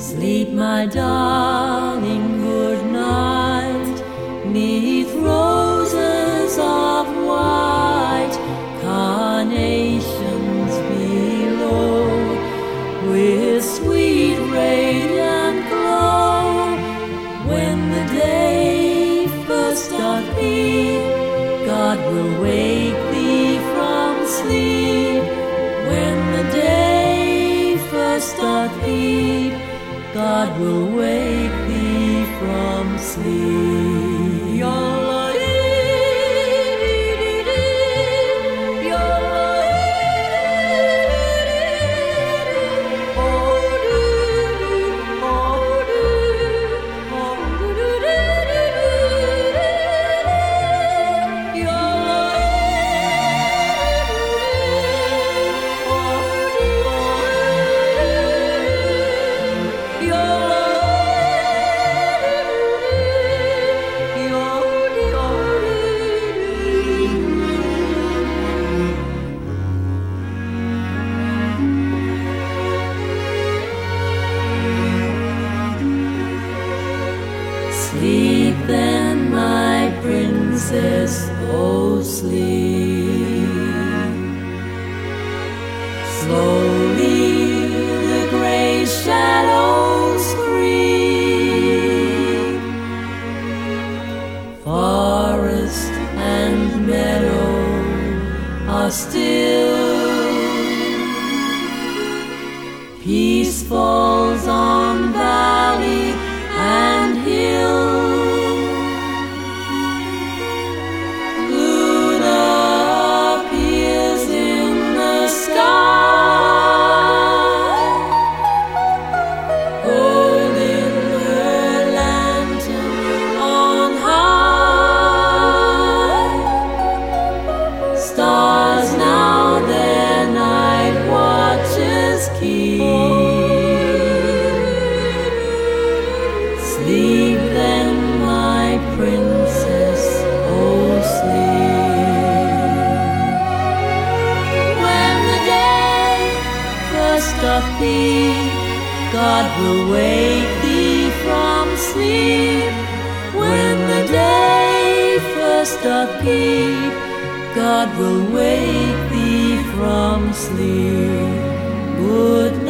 Sleep, my darling, good night, 'neath roses of white, carnations below, with sweet radiant glow. When the day first doth peep, God will wake thee from sleep. When the day first doth peep, God will wake thee from sleep. Sleep then, my princess, oh sleep. Slowly the gray shadows creep. Forest and meadow are still. Peace falls on valley and hill. Luna appears in the sky, holding her lantern on high. Stars now their night watches keep. Sleep then, my princess, oh sleep. When the day first doth peep, God will wake thee from sleep. When the day first doth peep, God will wake thee from sleep. Good